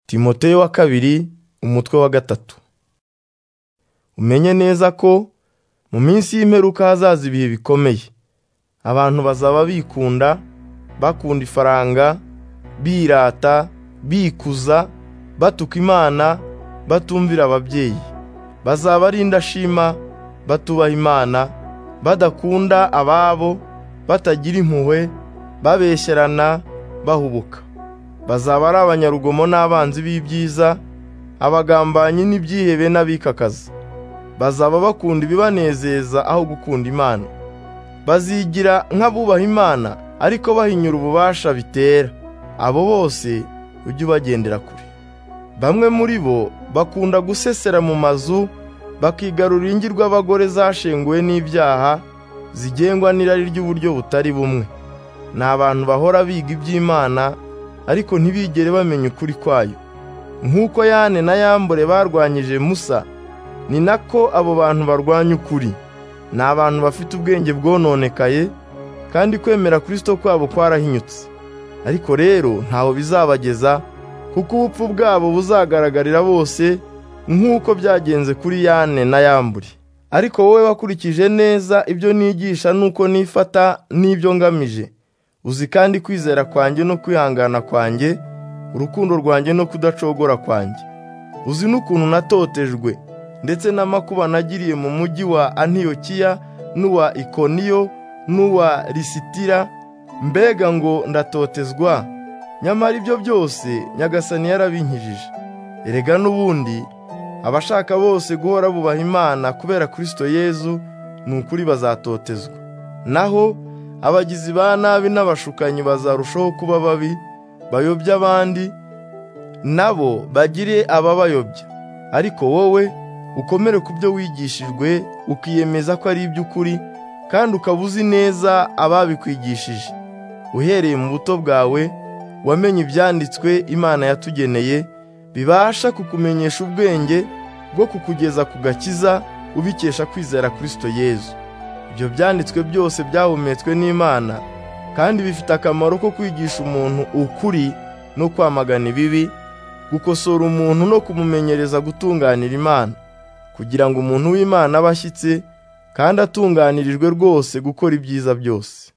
Timoteyo wa kabiri umutwe wa 3. Umenye neza ko mu minsi y'imperuka hazaza ibihe bikomeye. Abantu bazaba bikunda, bakunda ifaranga, birata, bikuza, batuka Imana, batumvira ababyeyi. Bazaba ari indashima, batubaha Imana, badakunda ababo, batagira impuhwe, babeshyerana, bahubuka. Bazaba ari abanyarugomo n'abanzi b'ibyiza, abagambanyi n'ibyihebe n'abikakaza. Bazaba bakunda ibibanezeza aho gukunda Imana. Bazigira nk'abubaha Imana, ariko bahinyura ububasha bitera. Abo bose ujye ubagendera kure. Bamwe muri bo bakunda gusesera mu mazu, bakigarurira ingirwabagore zashenguwe n'ibyaha, zigengwa n'irari ry'uburyo butari bumwe. Ni abantu bahora biga iby'Imana, ariko ntibigere bamenya ukuri kwayo. Nk'uko Yane na Yambure barwanyije Musa, ni nako abo bantu barwanya ukuri. Ni abantu bafite ubwenge bwononekaye, kandi kwemera Kristo kwabo kwarahinyutse. Ariko rero ntaho bizabageza, kuko ubupfu bwabo buzagaragarira bose, nk'uko byagenze kuri Yane na Yambure. Ariko wowe wakurikije neza ibyo nigisha n'uko nifata n'ibyo ngamije, uzi kandi kwizera kwanjye no kwihangana kwanjye, urukundo rwanjye no kudacogora kwanjye. Uzi n'ukuntu natotejwe, ndetse n'amakuba nagiriye mu mujyi wa Antiyokiya n'uwa Ikoniyo n'uwa Lisitira, mbega ngo ndatotezwa. Nyamara ibyo byose Nyagasani yarabinkijije. Erega n'ubundi abashaka bose guhora bubaha Imana kubera Kristo Yezu, ni ukuri bazatotezwa. Naho abagizi ba nabi n'abashukanyi bazarushaho kuba babi, bayobya abandi, nabo bagire ababayobya. Ariko wowe ukomere ku byo wigishijwe, ukiyemeza ko ari iby'ukuri, kandi ukaba uzi neza ababikwigishije. Uhereye mu buto bwawe wamenye ibyanditswe Imana yatugeneye, bibasha kukumenyesha ubwenge bwo kukugeza ku gakiza, ubikesha kwizera Kristo Yezu. Ibyo byanditswe byose byahumetswe n'Imana, kandi bifite akamaro ko kwigisha umuntu ukuri no kwamagana ibibi, gukosora umuntu no kumumenyereza gutunganira Imana, kugira ngo umuntu w'Imana abe ashyitse kandi atunganirijwe rwose gukora ibyiza byose.